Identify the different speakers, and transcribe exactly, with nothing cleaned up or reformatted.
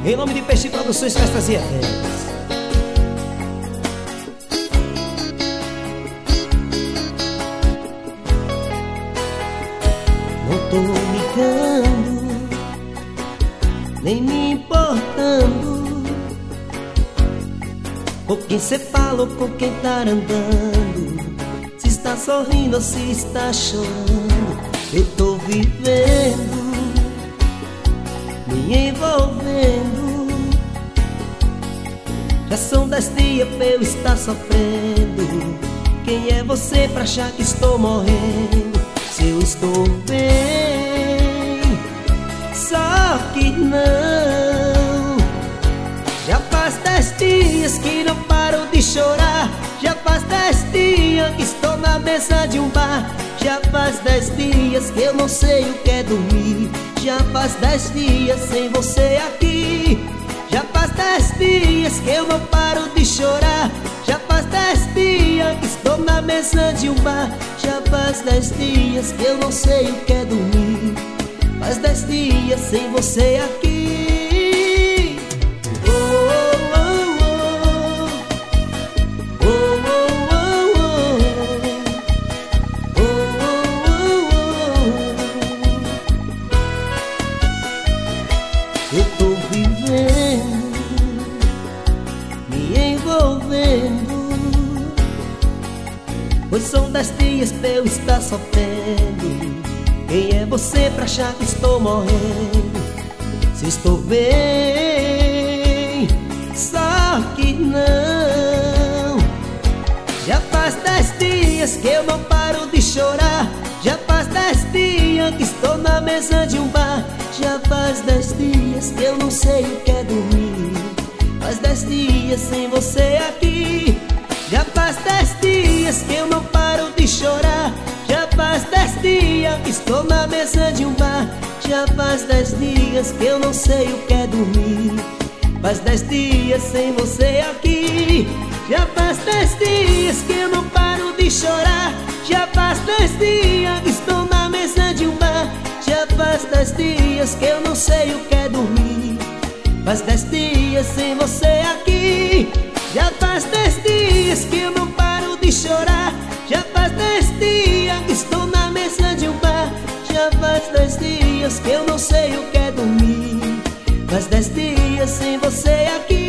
Speaker 1: Em nome de Peixe Produções, Festas e Eventos.
Speaker 2: Não tô ligando, nem me importando com quem cê fala ou com quem tá andando, se está sorrindo ou se está chorando. Eu tô vivendo, me envolvendo. Já são dez dias pra eu estar sofrendo. Quem é você pra achar que estou morrendo? Se eu estou bem, só que não. Já faz dez dias que não paro de chorar. Já faz dez dias que estou na mesa de um bar. Já faz dez dias que eu não sei o que é dormir. Já faz dez dias sem você aqui. Já faz dez dias que eu não paro de chorar. Já faz dez dias que estou na mesa de um bar. Já faz dez dias que eu não sei o que é dormir. Faz dez dias sem você aqui. Oh, oh, oh, oh, oh, oh, oh. Eu tô vivendo, me envolvendo, pois são dez dias pra eu estar sofrendo. Quem é você pra achar que estou morrendo? Se estou bem, só que não. Já faz dez dias que eu não paro de chorar. Já faz dez dias que estou na mesa de um bar. Já faz dez dias que eu não sei o que é dormir. Faz dez dias sem você aqui. Já faz dez dias que eu não paro de chorar. Já faz dez dias que estou na mesa de um bar. Já faz dez dias que eu não sei o que é dormir. Faz dez dias sem você aqui. Já faz dez dias que eu não paro de chorar. Já faz dez dias que estou na mesa de um bar. Já faz dez dias que eu não sei o que é dormir. Faz dez dias sem você aqui. Já faz dez dias que eu não paro de chorar. Já faz dez dias que estou na mesa de um bar. Já faz dez dias que eu não sei o que é dormir. Faz dez dias sem você aqui.